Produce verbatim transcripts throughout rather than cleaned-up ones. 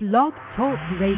Blog Talk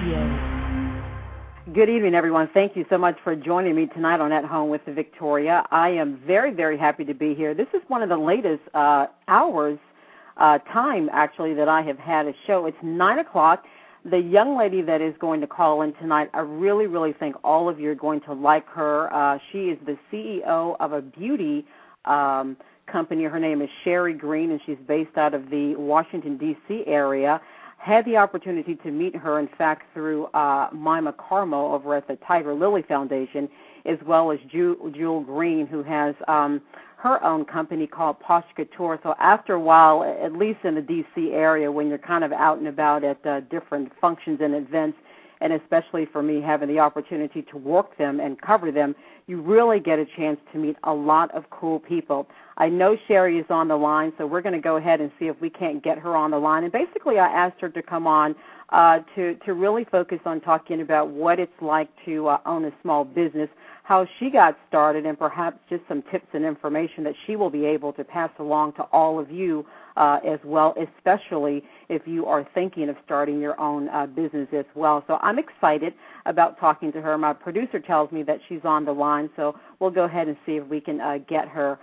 Radio. Good evening, everyone. Thank you so much for joining me tonight on At Home with Victoria. I am very, very happy to be here. This is one of the latest uh, hours, uh, time, actually, that I have had a show. It's nine o'clock. The young lady that is going to call in tonight, I really, really think all of you are going to like her. Uh, she is the C E O of a beauty um, company. Her name is Sherry Green, and she's based out of the Washington, D C area. Had the opportunity to meet her, in fact, through uh, Mima Carmo over at the Tiger Lily Foundation, as well as Ju- Jewel Green, who has um, her own company called Posh Couture. So after a while, at least in the D C area, when you're kind of out and about at uh, different functions and events, and especially for me having the opportunity to work them and cover them, you really get a chance to meet a lot of cool people. I know Sherry is on the line, so we're going to go ahead and see if we can't get her on the line. And basically I asked her to come on uh, to, to really focus on talking about what it's like to uh, own a small business, how she got started, and perhaps just some tips and information that she will be able to pass along to all of you uh, as well, especially if you are thinking of starting your own uh, business as well. So I'm excited about talking to her. My producer tells me that she's on the line, so we'll go ahead and see if we can uh, get her.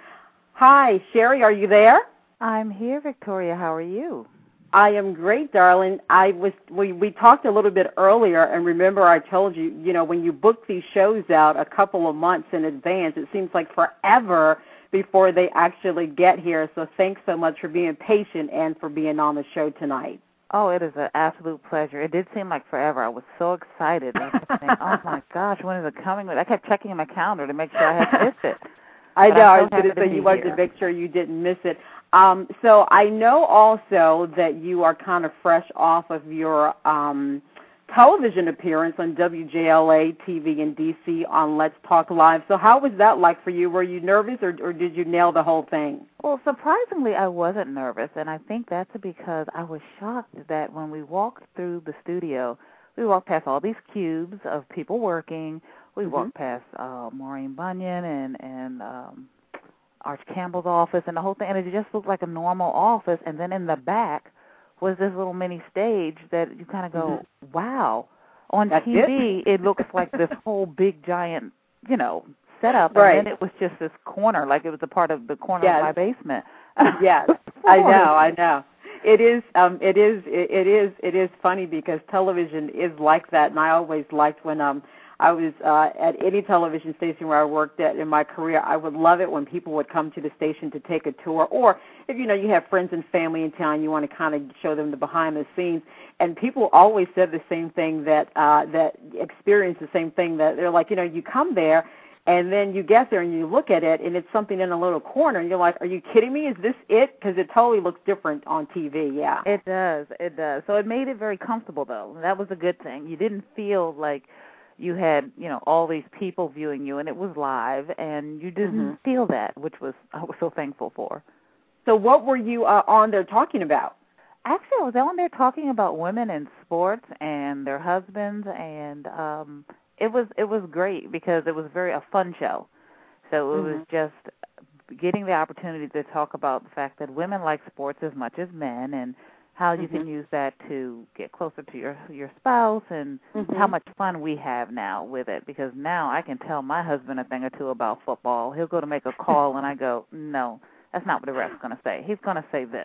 Hi, Sherry, are you there? I'm here, Victoria. How are you? I am great, darling. I was we, we talked a little bit earlier, and remember I told you, you know, when you book these shows out a couple of months in advance, it seems like forever before they actually get here. So thanks so much for being patient and for being on the show tonight. Oh, it is an absolute pleasure. It did seem like forever. I was so excited. I kept saying, oh, my gosh, when is it coming? I kept checking my calendar to make sure I hadn't missed it. I know. So I was going to say you here. wanted to make sure you didn't miss it. Um, so I know also that you are kind of fresh off of your um, television appearance on W J L A T V in D C on Let's Talk Live. So how was that like for you? Were you nervous, or, or did you nail the whole thing? Well, surprisingly, I wasn't nervous, and I think that's because I was shocked that when we walked through the studio, we walked past all these cubes of people working. We mm-hmm. walked past uh, Maureen Bunyan and, and um, Arch Campbell's office and the whole thing, and it just looked like a normal office. And then in the back was this little mini stage that you kind of go, mm-hmm. wow. On That's T V, it? it looks like this whole big, giant, you know, setup. Right. And then it was just this corner, like it was a part of the corner yes. of my basement. Yes, I know, I know. It is, um, it is, it is, it is funny because television is like that, and I always liked when um. I was uh, at any television station where I worked at in my career. I would love it when people would come to the station to take a tour, or if, you know, you have friends and family in town, you want to kind of show them the behind the scenes. And people always said the same thing, that uh, that experience the same thing, that they're like, you know, you come there and then you get there and you look at it and it's something in a little corner and you're like, are you kidding me? Is this it? Because it totally looks different on T V, yeah. It does, it does. So it made it very comfortable, though. That was a good thing. You didn't feel like you had, you know, all these people viewing you, and it was live, and you didn't mm-hmm. feel that, which was I was so thankful for. So what were you uh, on there talking about? Actually, I was on there talking about women in sports and their husbands, and um, it was it was great because it was very a fun show. So it mm-hmm. was just getting the opportunity to talk about the fact that women like sports as much as men, and how you mm-hmm. can use that to get closer to your your spouse, and mm-hmm. how much fun we have now with it. Because now I can tell my husband a thing or two about football. He'll go to make a call, and I go, no, that's not what the ref's going to say. He's going to say this.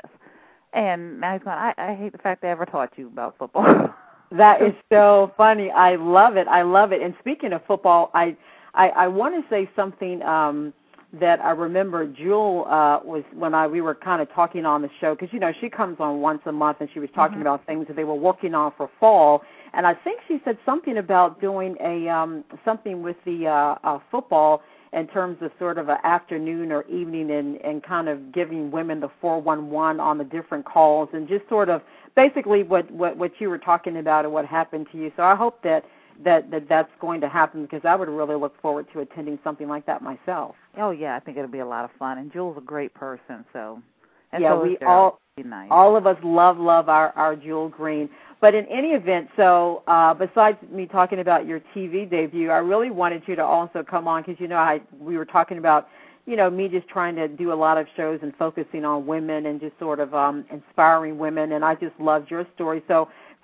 And now he's going, I, I hate the fact I ever taught you about football. That is so funny. I love it. I love it. And speaking of football, I I, I want to say something um, that I remember Jewel uh, was when I we were kind of talking on the show, because, you know, she comes on once a month, and she was talking mm-hmm. about things that they were working on for fall. And I think she said something about doing a um, something with the uh, uh, football in terms of sort of an afternoon or evening, and, and kind of giving women the four one one on the different calls, and just sort of basically what, what, what you were talking about and what happened to you. So I hope that, that, that that's going to happen, because I would really look forward to attending something like that myself. Oh, yeah, I think it'll be a lot of fun. And Jewel's a great person, so. And yeah, so we all, nice. all of us love, love our, our Jewel Green. But in any event, so uh, besides me talking about your T V debut, I really wanted you to also come on, because, you know, I we were talking about, you know, me just trying to do a lot of shows and focusing on women and just sort of um, inspiring women, and I just loved your story. So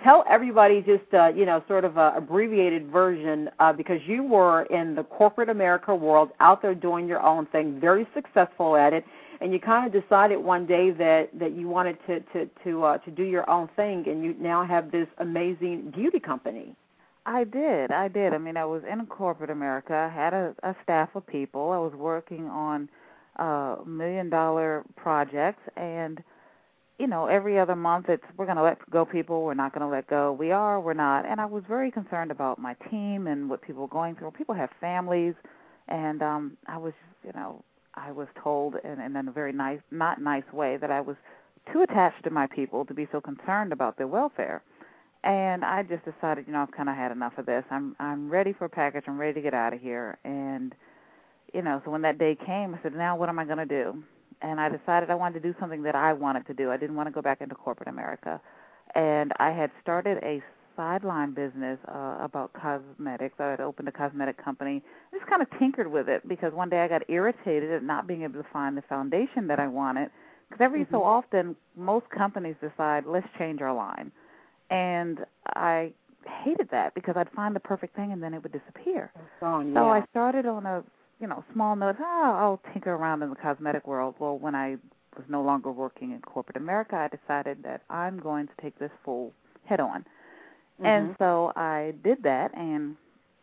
tell everybody just, uh, you know, sort of a abbreviated version, uh, because you were in the corporate America world, out there doing your own thing, very successful at it, and you kind of decided one day that, that you wanted to to to, uh, to do your own thing, and you now have this amazing beauty company. I did. I did. I mean, I was in corporate America. I had a, a staff of people. I was working on uh, million-dollar projects, and, you know, every other month it's we're going to let go people, we're not going to let go. We are, we're not. And I was very concerned about my team and what people were going through. People have families, and um, I was, you know, I was told in, in a very nice, not nice way that I was too attached to my people to be so concerned about their welfare. And I just decided, you know, I've kind of had enough of this. I'm I'm ready for a package. I'm ready to get out of here. And, you know, so when that day came, I said, now what am I going to do? And I decided I wanted to do something that I wanted to do. I didn't want to go back into corporate America. And I had started a sideline business uh, about cosmetics. I had opened a cosmetic company. I just kind of tinkered with it because one day I got irritated at not being able to find the foundation that I wanted. Because every mm-hmm. so often, most companies decide, let's change our line. And I hated that because I'd find the perfect thing and then it would disappear. Gone, yeah. So I started on a, you know, small note, oh, I'll tinker around in the cosmetic world. Well, when I was no longer working in corporate America, I decided that I'm going to take this full head on. Mm-hmm. And so I did that, and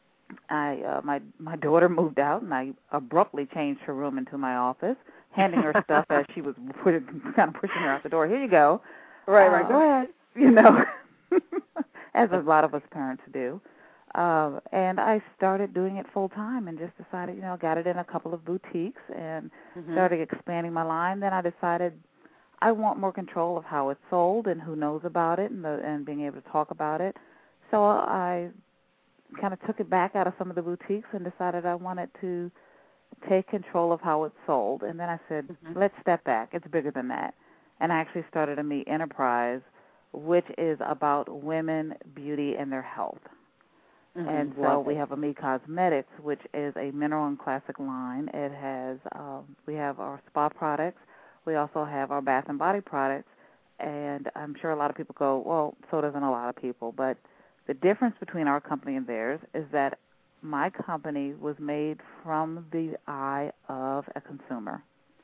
I uh, my my daughter moved out, and I abruptly changed her room into my office, handing her stuff as she was put, kind of pushing her out the door. Here you go. Right, uh, right. Go ahead. You know. As a lot of us parents do. Uh, and I started doing it full time and just decided, you know, got it in a couple of boutiques and mm-hmm. started expanding my line. Then I decided I want more control of how it's sold and who knows about it and, the, and being able to talk about it. So I kind of took it back out of some of the boutiques and decided I wanted to take control of how it's sold. And then I said, mm-hmm. let's step back. It's bigger than that. And I actually started a Me Enterprise, which is about women, beauty, and their health. Mm-hmm. And so Love we it. have a Me Cosmetics, which is a mineral and classic line. It has, um, we have our spa products. We also have our bath and body products. And I'm sure a lot of people go, well, so doesn't a lot of people. But the difference between our company and theirs is that my company was made from the eye of a consumer.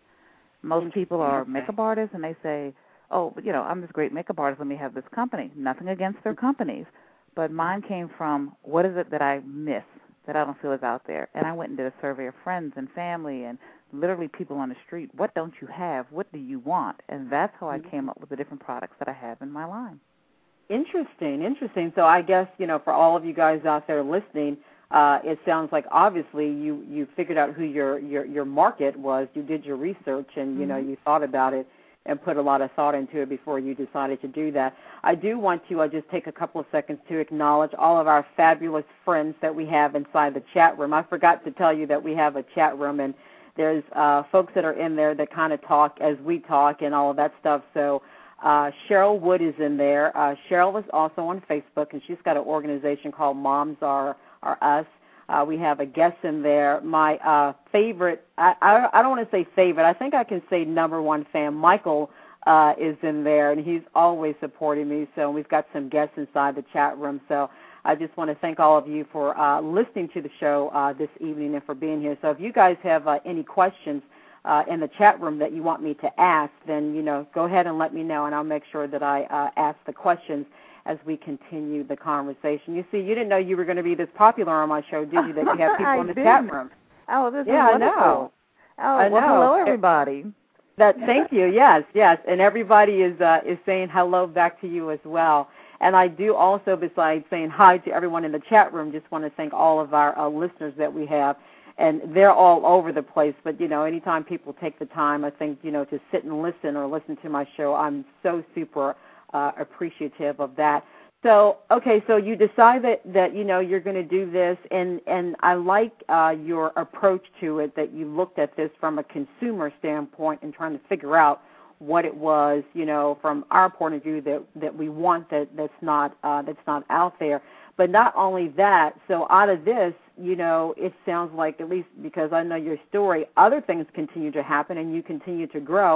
Most people are makeup artists, and they say, oh, you know, I'm this great makeup artist, let me have this company. Nothing against their companies. But mine came from, what is it that I miss, that I don't feel is out there? And I went and did a survey of friends and family and literally people on the street. What don't you have? What do you want? And that's how I came up with the different products that I have in my line. Interesting, interesting. So I guess, you know, for all of you guys out there listening, uh, it sounds like obviously you, you figured out who your, your, your market was. You did your research and, you mm-hmm. know, you thought about it and put a lot of thought into it before you decided to do that. I do want to uh, just take a couple of seconds to acknowledge all of our fabulous friends that we have inside the chat room. I forgot to tell you that we have a chat room, and there's uh, folks that are in there that kind of talk as we talk and all of that stuff. So uh, Cheryl Wood is in there. Uh, Cheryl is also on Facebook, and she's got an organization called Moms Are, Are Us. Uh, we have a guest in there. My uh, favorite, I, I, I don't want to say favorite, I think I can say number one fan, Michael uh, is in there, and he's always supporting me. So we've got some guests inside the chat room. So I just want to thank all of you for uh, listening to the show uh, this evening and for being here. So if you guys have uh, any questions uh, in the chat room that you want me to ask, then, you know, go ahead and let me know, and I'll make sure that I uh, ask the questions as we continue the conversation. You see, you didn't know you were going to be this popular on my show, did you, that you have people in the didn't. chat room? Oh, this yeah, is wonderful. I know. Oh, I well, know. hello, everybody. That, thank you, yes, yes. And everybody is uh, is saying hello back to you as well. And I do also, besides saying hi to everyone in the chat room, just want to thank all of our uh, listeners that we have. And they're all over the place, but, you know, anytime people take the time, I think, you know, to sit and listen or listen to my show, I'm so super uh, appreciative of that. So, okay, so you decide that, that you know, you're going to do this, and, and I like uh, your approach to it, that you looked at this from a consumer standpoint and trying to figure out what it was, you know, from our point of view that, that we want that, that's not uh, that's not out there. But not only that, so out of this, you know, it sounds like, at least because I know your story, other things continue to happen and you continue to grow.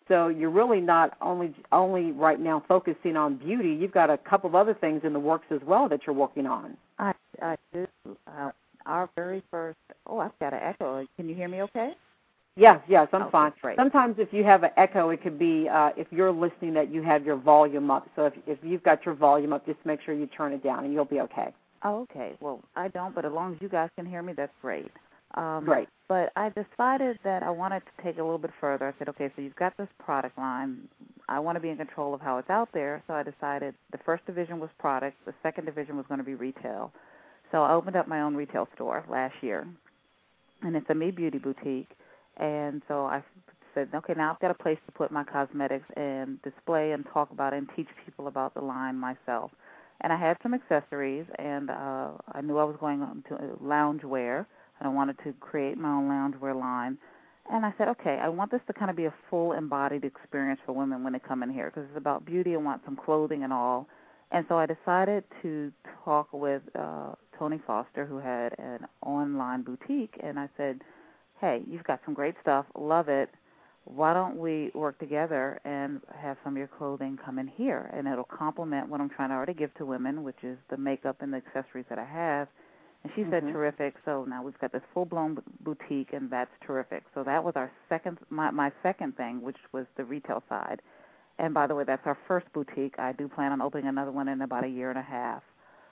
So you're really not only only right now focusing on beauty. You've got a couple of other things in the works as well that you're working on. I, I do. Uh, our very first, oh, I've got an echo. Can you hear me okay? Yes, yes, I'm okay, fine. Great. Sometimes if you have an echo, it could be uh, if you're listening that you have your volume up. So if, if you've got your volume up, just make sure you turn it down and you'll be okay. Oh, okay. Well, I don't, but as long as you guys can hear me, that's great. Um, great. But I decided that I wanted to take it a little bit further. I said, okay, so you've got this product line. I want to be in control of how it's out there. So I decided the first division was product. The second division was going to be retail. So I opened up my own retail store last year, and it's a Me Beauty boutique. And so I said, okay, now I've got a place to put my cosmetics and display and talk about it and teach people about the line myself. And I had some accessories, and uh, I knew I was going on to loungewear, and I wanted to create my own loungewear line. And I said, okay, I want this to kind of be a full embodied experience for women when they come in here, because it's about beauty. I want some clothing and all. And so I decided to talk with uh, Tony Foster, who had an online boutique, and I said, hey, you've got some great stuff, love it. Why don't we work together and have some of your clothing come in here, and it'll complement what I'm trying to already give to women, which is the makeup and the accessories that I have. And she mm-hmm. said, terrific. So now we've got this full-blown boutique, and that's terrific. So that was our second, my, my second thing, which was the retail side. And by the way, that's our first boutique. I do plan on opening another one in about a year and a half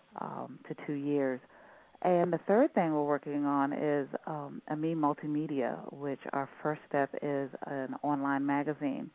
um, to two years. And the third thing we're working on is um, AMI Multimedia, which our first step is an online magazine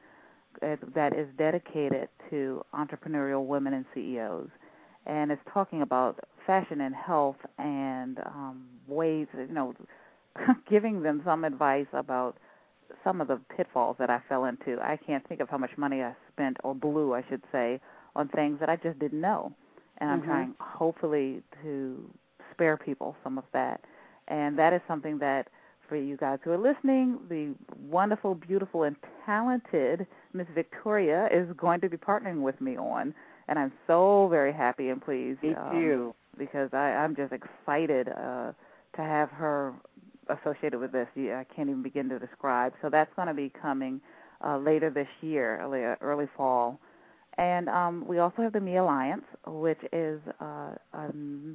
that is dedicated to entrepreneurial women and C E Os. And it's talking about fashion and health and um, ways, you know, giving them some advice about some of the pitfalls that I fell into. I can't think of how much money I spent, or blew, I should say, on things that I just didn't know. And I'm mm-hmm. trying, hopefully, to spare people some of that. And that is something that, for you guys who are listening, the wonderful, beautiful, and talented Miss Victoria is going to be partnering with me on. And I'm so very happy and pleased. Me too. Um, because I, I'm just excited uh, to have her associated with this. Yeah, I can't even begin to describe. So that's going to be coming uh, later this year, early, early fall. And um, we also have the Me Alliance, which is uh, a,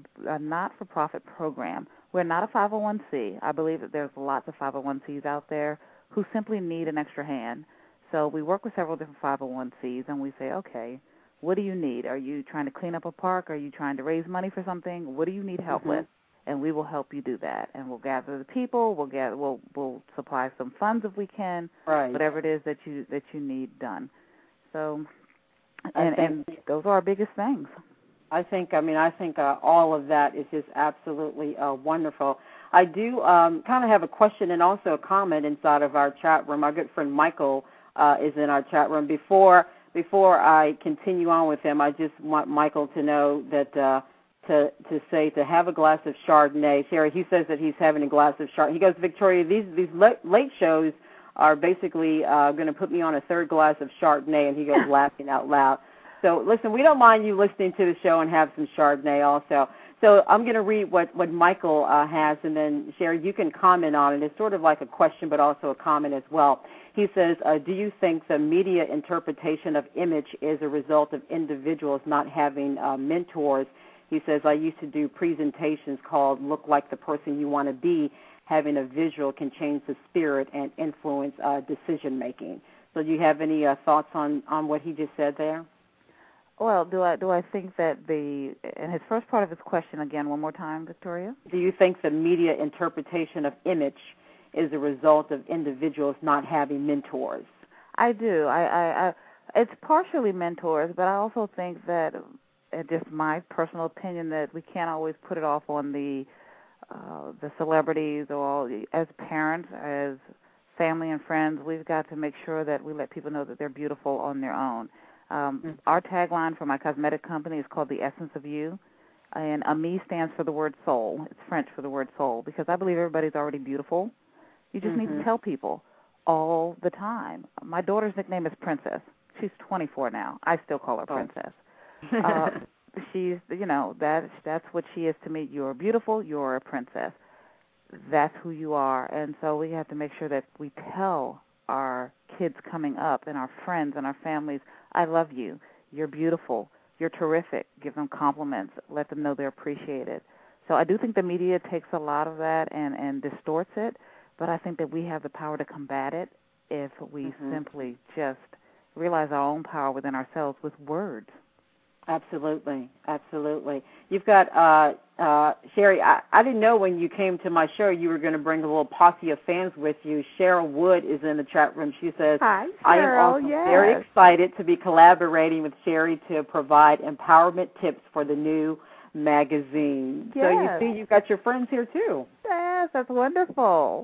a not-for-profit program. We're not a five oh one c. I believe that there's lots of five oh one c's out there who simply need an extra hand. So we work with several different five oh one c's, and we say, okay, what do you need? Are you trying to clean up a park? Are you trying to raise money for something? What do you need help mm-hmm. with? And we will help you do that. And we'll gather the people. We'll gather. We'll we'll supply some funds if we can. Right. Whatever it is that you that you need done. So. And, think, and those are our biggest things. I think, I mean, I think uh, all of that is just absolutely uh, wonderful. I do um, kind of have a question and also a comment inside of our chat room. Our good friend Michael uh, is in our chat room. Before before I continue on with him, I just want Michael to know that uh, to to say to have a glass of Chardonnay. Sherry, he says that he's having a glass of Chardonnay. He goes, Victoria, these these late shows are basically uh, going to put me on a third glass of Chardonnay, and he goes laughing out loud. So, listen, we don't mind you listening to the show and have some Chardonnay also. So I'm going to read what, what Michael uh, has, and then, Sherry, you can comment on it. It's sort of like a question but also a comment as well. He says, uh, do you think the media interpretation of image is a result of individuals not having uh, mentors? He says, I used to do presentations called Look Like the Person You Want to Be. Having a visual can change the spirit and influence uh, decision-making. So do you have any uh, thoughts on, on what he just said there? Well, do I do I think that the, and his first part of his question again, one more time, Victoria? Do you think the media interpretation of image is a result of individuals not having mentors? I do. I, I, I it's partially mentors, but I also think that, uh, just my personal opinion, that we can't always put it off on the Uh, the celebrities, or all, as parents, as family and friends, we've got to make sure that we let people know that they're beautiful on their own. Um, mm-hmm. Our tagline for my cosmetic company is called The Essence of You, and AMI stands for the word soul. It's French for the word soul, because I believe everybody's already beautiful. You just mm-hmm. need to tell people all the time. My daughter's nickname is Princess. She's twenty-four now. I still call her oh. Princess. Uh, She's, you know, that that's what she is to me. You're beautiful. You're a princess. That's who you are. And so we have to make sure that we tell our kids coming up and our friends and our families, I love you. You're beautiful. You're terrific. Give them compliments. Let them know they're appreciated. So I do think the media takes a lot of that and, and distorts it, but I think that we have the power to combat it if we mm-hmm. simply just realize our own power within ourselves with words. Absolutely, absolutely. You've got, uh, uh, Sherry, I, I didn't know when you came to my show you were going to bring a little posse of fans with you. Cheryl Wood is in the chat room. She says, Hi, Cheryl, I am also yes. very excited to be collaborating with Sherry to provide empowerment tips for the new magazine. Yes. So you see you've got your friends here, too. Yes, that's wonderful.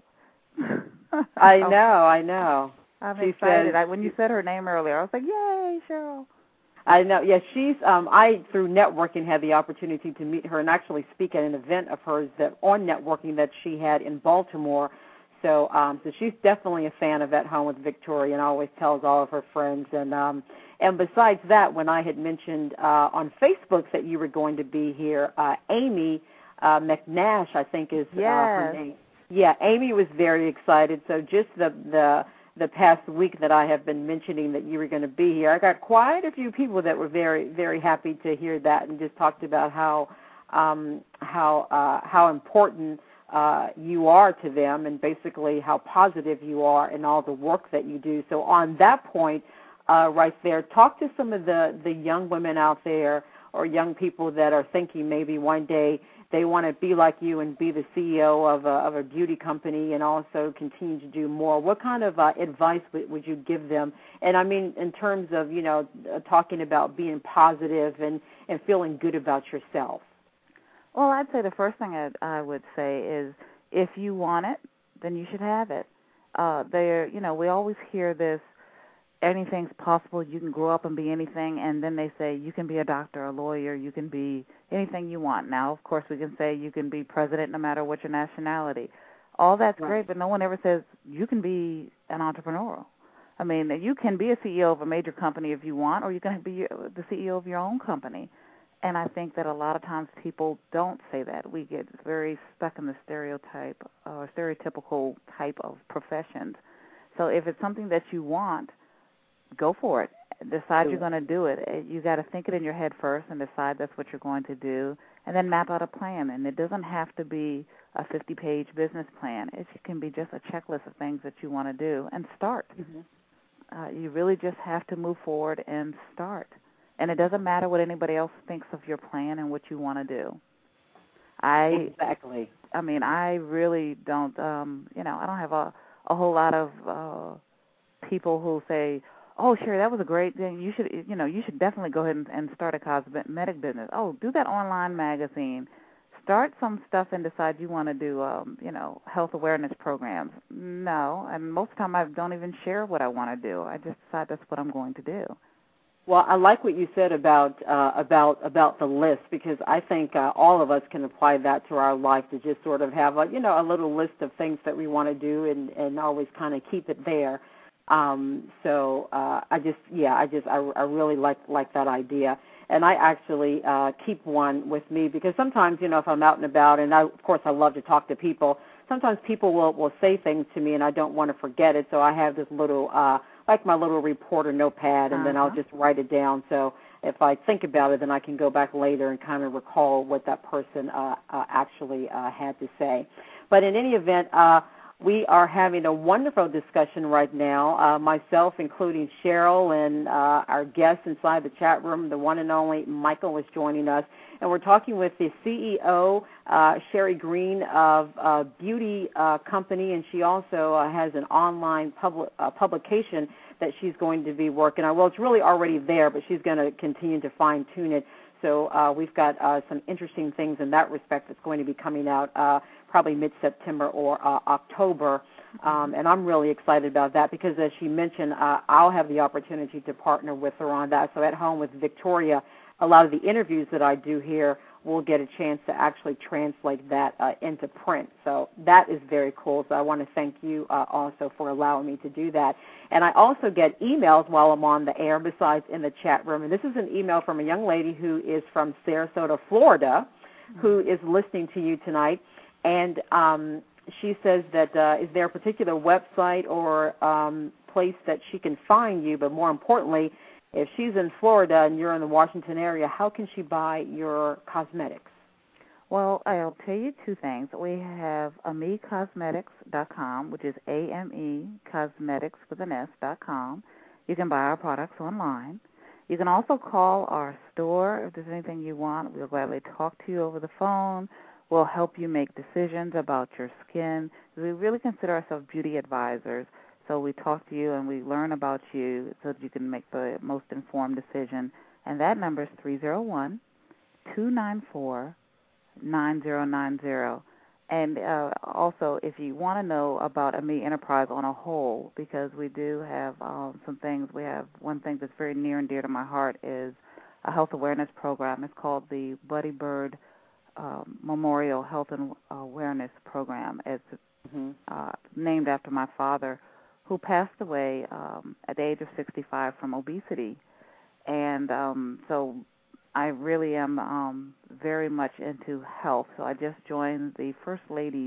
I know, I know. I'm she excited. Says, I, when you said her name earlier, I was like, yay, Cheryl. I know. Yeah, she's. Um, I through networking had the opportunity to meet her and actually speak at an event of hers that on networking that she had in Baltimore. So, um, so she's definitely a fan of At Home with Victoria and always tells all of her friends. And um, and besides that, when I had mentioned uh, on Facebook that you were going to be here, uh, Amy uh, McNash, I think is yes. uh, her name. Yeah, Amy was very excited. So just the the. the past week that I have been mentioning that you were going to be here, I got quite a few people that were very, very happy to hear that and just talked about how um, how uh, how important uh, you are to them and basically how positive you are in all the work that you do. So on that point uh, right there, talk to some of the, the young women out there or young people that are thinking maybe one day they want to be like you and be the C E O of a, of a beauty company and also continue to do more. What kind of uh, advice would, would you give them? And I mean, in terms of, you know, uh, talking about being positive and, and feeling good about yourself. Well, I'd say the first thing I'd, I would say is if you want it, then you should have it. Uh, there, you know, we always hear this, anything's possible, you can grow up and be anything, and then they say you can be a doctor, a lawyer, you can be anything you want. Now, of course, we can say you can be president no matter what your nationality. All that's right. great, but no one ever says you can be an entrepreneur. I mean, you can be a C E O of a major company if you want, or you can be the C E O of your own company. And I think that a lot of times people don't say that. We get very stuck in the stereotype or stereotypical type of professions. So if it's something that you want, go for it. Decide you're going to do it. You got to think it in your head first and decide that's what you're going to do, and then map out a plan. And it doesn't have to be a fifty-page business plan. It can be just a checklist of things that you want to do and start. Mm-hmm. Uh, you really just have to move forward and start. And it doesn't matter what anybody else thinks of your plan and what you want to do. I exactly. I mean, I really don't. Um, you know, I don't have a a whole lot of uh, people who say, oh, Sherry, that was a great thing. You should, you know, you should definitely go ahead and, and start a cosmetic business. Oh, do that online magazine. Start some stuff and decide you want to do, um, you know, health awareness programs. No, and most of the time I don't even share what I want to do. I just decide that's what I'm going to do. Well, I like what you said about uh, about about the list because I think uh, all of us can apply that to our life to just sort of have a, you know, a little list of things that we want to do and, and always kind of keep it there. Um, so uh, I just, yeah, I just, I, I really like like that idea, and I actually uh, keep one with me because sometimes, you know, if I'm out and about, and I, of course I love to talk to people. Sometimes people will, will say things to me, and I don't want to forget it, so I have this little, uh, like my little reporter notepad, and uh-huh. then I'll just write it down. So if I think about it, then I can go back later and kind of recall what that person uh, uh, actually uh, had to say. But in any event, uh, we are having a wonderful discussion right now, uh, myself, including Cheryl, and uh, our guests inside the chat room, the one and only Michael is joining us. And we're talking with the C E O, uh, Sherry Green, of uh, Beauty uh, Company, and she also uh, has an online public, uh, publication that she's going to be working on. Well, it's really already there, but she's going to continue to fine-tune it. So uh, we've got uh, some interesting things in that respect that's going to be coming out uh, probably mid-September or uh, October. Um, and I'm really excited about that because, as she mentioned, uh, I'll have the opportunity to partner with her on that. So at Home with Victoria, a lot of the interviews that I do here will get a chance to actually translate that uh, into print. So that is very cool. So I want to thank you uh, also for allowing me to do that. And I also get emails while I'm on the air besides in the chat room. And this is an email from a young lady who is from Sarasota, Florida, mm-hmm. who is listening to you tonight. And um, she says that uh, is there a particular website or um, place that she can find you? But more importantly, if she's in Florida and you're in the Washington area, how can she buy your cosmetics? Well, I'll tell you two things. We have ame cosmetics dot com, which is A M E Cosmetics with an S dot com. You can buy our products online. You can also call our store if there's anything you want. We'll gladly talk to you over the phone. We'll help you make decisions about your skin. We really consider ourselves beauty advisors. So we talk to you and we learn about you so that you can make the most informed decision. And that number is three oh one, two nine four, nine oh nine oh. And uh, also, if you want to know about Ame Enterprise on a whole, because we do have um, some things, we have one thing that's very near and dear to my heart is a health awareness program. It's called the Buddy Bird um, Memorial Health and Awareness Program. It's mm-hmm. uh, named after my father, who passed away um, at the age of sixty-five from obesity. And um, so I really am um, very much into health. So I just joined the First Lady's,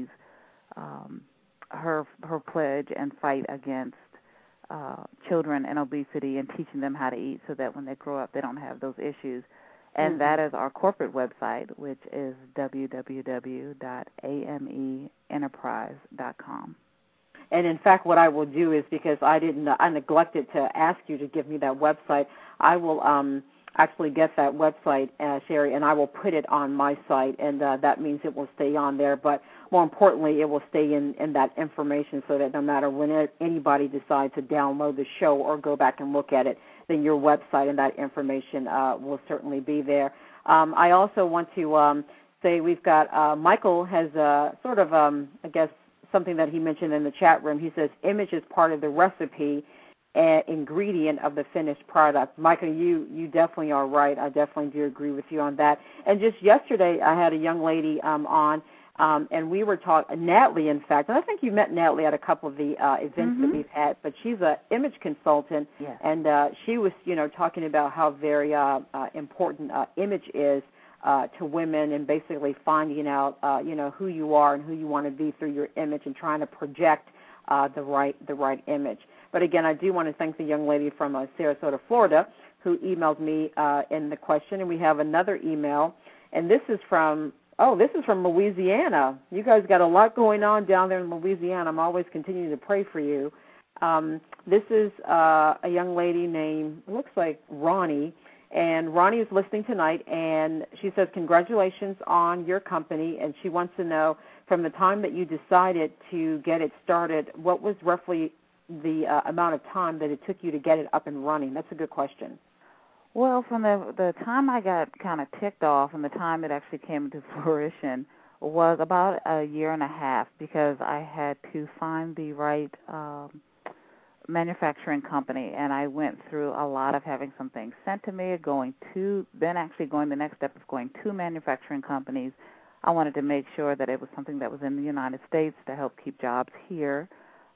um, her her pledge and fight against uh, children and obesity and teaching them how to eat so that when they grow up they don't have those issues. And mm-hmm. that is our corporate website, which is w w w dot a m e enterprise dot com. And, in fact, what I will do is, because I didn't, I neglected to ask you to give me that website, I will um, actually get that website, uh, Sherry, and I will put it on my site, and uh, that means it will stay on there. But more importantly, it will stay in, in that information so that no matter when it, anybody decides to download the show or go back and look at it, then your website and that information uh, will certainly be there. Um, I also want to um, say we've got, uh, Michael has uh, sort of, um, I guess, something that he mentioned in the chat room. He says image is part of the recipe and ingredient of the finished product. Michael, you, you definitely are right. I definitely do agree with you on that. And just yesterday I had a young lady um, on, um, and we were talking, Natalie, in fact, and I think you met Natalie at a couple of the uh, events mm-hmm. that we've had, but she's an image consultant, yes. and uh, she was, you know, talking about how very uh, uh, important uh, image is Uh, to women, and basically finding out, uh, you know, who you are and who you want to be through your image, and trying to project uh, the right the right image. But again, I do want to thank the young lady from uh, Sarasota, Florida, who emailed me uh, in the question, and we have another email, and this is from oh, this is from Louisiana. You guys got a lot going on down there in Louisiana. I'm always continuing to pray for you. Um, this is uh, a young lady named, it looks like Ronnie. And Ronnie is listening tonight, and she says, congratulations on your company, and she wants to know, from the time that you decided to get it started, what was roughly the uh, amount of time that it took you to get it up and running? That's a good question. Well, from the, the time I got kind of ticked off and the time it actually came to fruition was about a year and a half, because I had to find the right um, manufacturing company, and I went through a lot of having some things sent to me, going to, then actually going the next step of going to manufacturing companies. I wanted to make sure that it was something that was in the United States to help keep jobs here.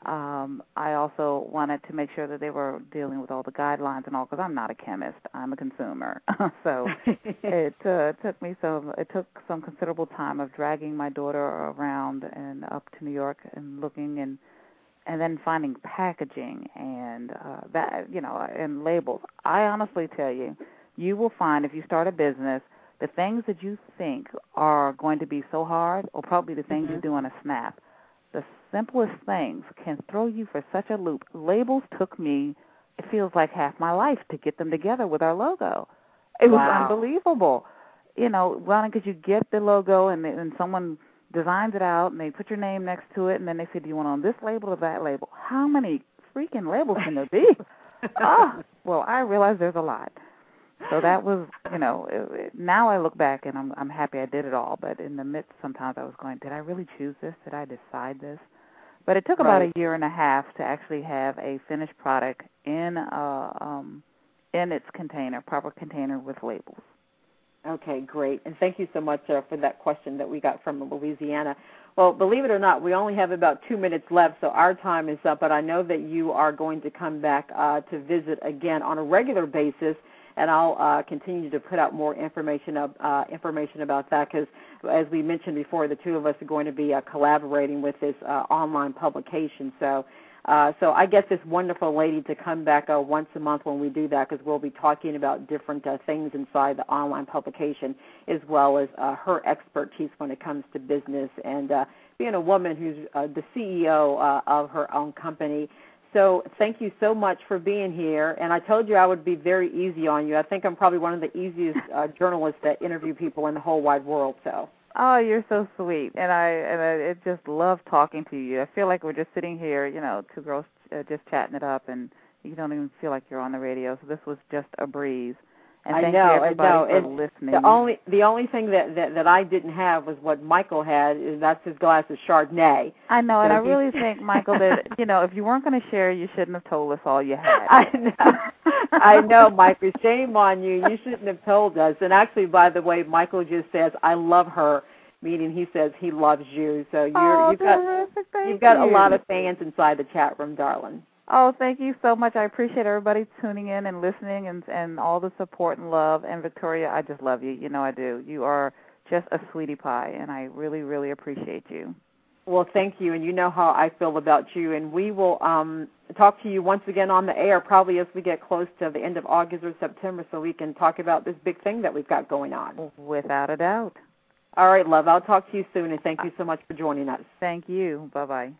Um, I also wanted to make sure that they were dealing with all the guidelines and all, because I'm not a chemist, I'm a consumer. so it uh, took me some, it took some considerable time of dragging my daughter around and up to New York and looking and and then finding packaging and uh, that, you know, and labels. I honestly tell you, you will find if you start a business, the things that you think are going to be so hard are probably the things mm-hmm. you do in a snap. The simplest things can throw you for such a loop. Labels took me, it feels like half my life to get them together with our logo. It was wow. unbelievable. You know, well, because you get the logo and, and someone designs it out, and they put your name next to it, and then they say, do you want on this label or that label? How many freaking labels can there be? oh, well, I realize there's a lot. So that was, you know, it, it, now I look back, and I'm I'm happy I did it all, but in the midst, sometimes I was going, did I really choose this? Did I decide this? But it took about right. a year and a half to actually have a finished product in, uh, um, in its container, proper container with labels. Okay, great. And thank you so much uh, for that question that we got from Louisiana. Well, believe it or not, we only have about two minutes left, so our time is up. But I know that you are going to come back uh, to visit again on a regular basis, and I'll uh, continue to put out more information of, uh, information about that, because, as we mentioned before, the two of us are going to be uh, collaborating with this uh, online publication. So Uh, so I get this wonderful lady to come back uh, once a month when we do that, because we'll be talking about different uh, things inside the online publication, as well as uh, her expertise when it comes to business and uh, being a woman who's uh, the C E O uh, of her own company. So thank you so much for being here. And I told you I would be very easy on you. I think I'm probably one of the easiest uh, journalists that interview people in the whole wide world. So. Oh, you're so sweet, and I and I it just love talking to you. I feel like we're just sitting here, you know, two girls uh, just chatting it up, and you don't even feel like you're on the radio. So this was just a breeze. And I thank know, you everybody I know. for And listening. The only the only thing that, that, that I didn't have was what Michael had. Is that's his glass of Chardonnay. I know, so and I he, really think, Michael, that you know, if you weren't going to share, you shouldn't have told us all you had. I know, I know, Michael. Shame on you. You shouldn't have told us. And actually, by the way, Michael just says, "I love her," meaning he says he loves you. So you're oh, you've got terrific. Thank you've got you. a lot of fans inside the chat room, darling. Oh, thank you so much. I appreciate everybody tuning in and listening and and all the support and love. And Victoria, I just love you. You know I do. You are just a sweetie pie, and I really, really appreciate you. Well, thank you, and you know how I feel about you. And we will um, talk to you once again on the air, probably as we get close to the end of August or September, so we can talk about this big thing that we've got going on. Without a doubt. All right, love. I'll talk to you soon, and thank you so much for joining us. Thank you. Bye-bye.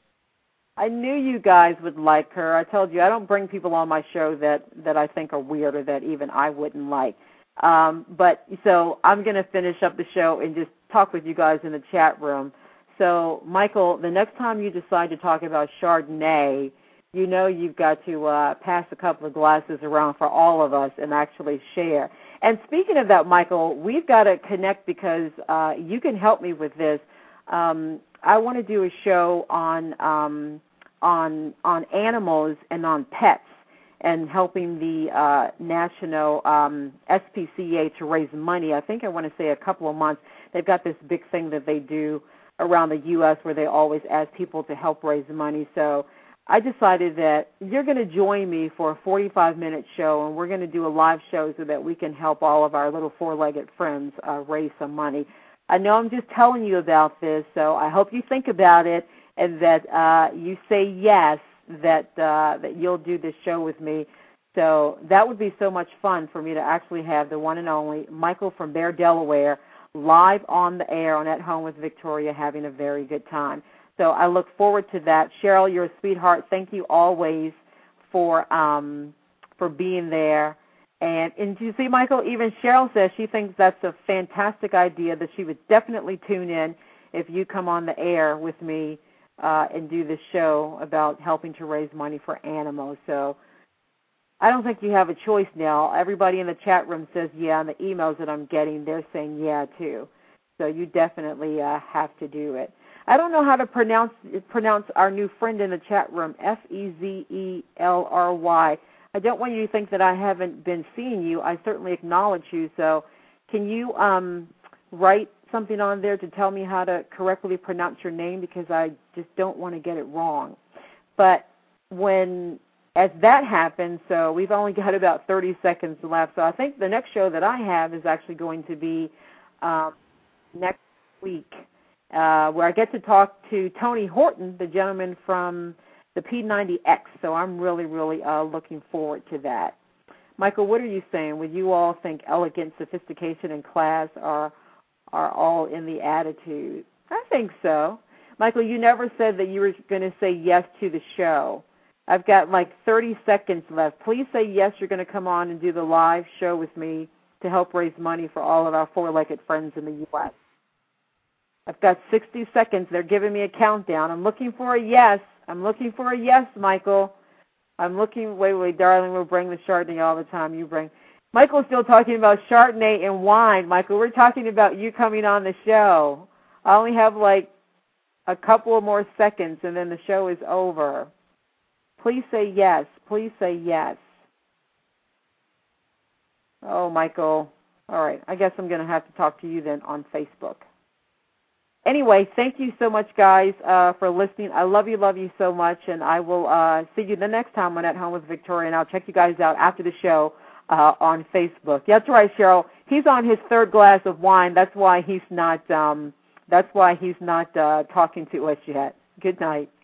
I knew you guys would like her. I told you I don't bring people on my show that, that I think are weird or that even I wouldn't like. Um, but so I'm going to finish up the show and just talk with you guys in the chat room. So, Michael, the next time you decide to talk about Chardonnay, you know you've got to uh, pass a couple of glasses around for all of us and actually share. And speaking of that, Michael, we've got to connect because uh, you can help me with this. Um, I want to do a show on um, on on animals and on pets and helping the uh, National um, S P C A to raise money. I think I want to say a couple of months. They've got this big thing that they do around the U S where they always ask people to help raise money. So I decided that you're going to join me for a forty-five minute show, and we're going to do a live show so that we can help all of our little four-legged friends uh, raise some money. I know I'm just telling you about this, so I hope you think about it and that uh, you say yes, that uh, that you'll do this show with me. So that would be so much fun for me to actually have the one and only Michael from Bear, Delaware, live on the air on At Home with Victoria, having a very good time. So I look forward to that. Cheryl, you're a sweetheart. Thank you always for um, for being there. And, and you see, Michael, even Cheryl says she thinks that's a fantastic idea, that she would definitely tune in if you come on the air with me uh, and do this show about helping to raise money for animals. So I don't think you have a choice now. Everybody in the chat room says yeah, and the emails that I'm getting, they're saying yeah, too. So you definitely uh, have to do it. I don't know how to pronounce pronounce our new friend in the chat room, F E Z E L R Y. I don't want you to think that I haven't been seeing you. I certainly acknowledge you. So can you um, write something on there to tell me how to correctly pronounce your name, because I just don't want to get it wrong. But when, as that happens, so we've only got about thirty seconds left. So I think the next show that I have is actually going to be um, next week, uh, where I get to talk to Tony Horton, the gentleman from the P ninety X, so I'm really, really uh, looking forward to that. Michael, what are you saying? Would you all think elegance, sophistication, and class are are all in the attitude? I think so. Michael, you never said that you were going to say yes to the show. I've got like thirty seconds left. Please say yes, you're going to come on and do the live show with me to help raise money for all of our four-legged friends in the U S I've got sixty seconds. They're giving me a countdown. I'm looking for a yes. I'm looking for a yes, Michael. I'm looking, wait, wait, darling, we'll bring the Chardonnay all the time. You bring. Michael's still talking about Chardonnay and wine. Michael, we're talking about you coming on the show. I only have like a couple of more seconds, and then the show is over. Please say yes. Please say yes. Oh, Michael. All right. I guess I'm going to have to talk to you then on Facebook. Anyway, thank you so much, guys, uh, for listening. I love you, love you so much, and I will uh, see you the next time on At Home with Victoria, and I'll check you guys out after the show uh, on Facebook. That's right, Cheryl. He's on his third glass of wine. That's why he's not. Um, that's why he's not uh, talking to us yet. Good night.